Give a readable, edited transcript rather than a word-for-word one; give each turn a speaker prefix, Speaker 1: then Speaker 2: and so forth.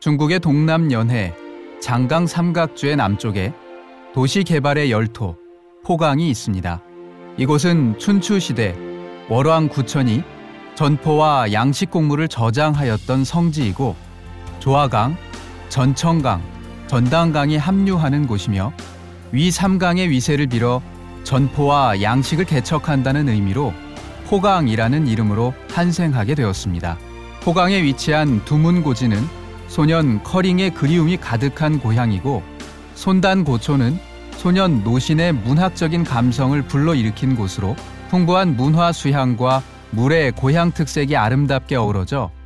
Speaker 1: 중국의 동남 연해 장강 삼각주의 남쪽에 도시 개발의 열토 포강이 있습니다. 이곳은 춘추시대 월왕 구천이 전포와 양식 곡물을 저장하였던 성지이고 조화강, 전청강, 전당강이 합류하는 곳이며 위 3강의 위세를 빌어 전포와 양식을 개척한다는 의미로 포강이라는 이름으로 탄생하게 되었습니다. 포강에 위치한 두문고지는 소년 커링의 그리움이 가득한 고향이고 손단고초는 소년 노신의 문학적인 감성을 불러일으킨 곳으로 풍부한 문화 수향과 물의 고향 특색이 아름답게 어우러져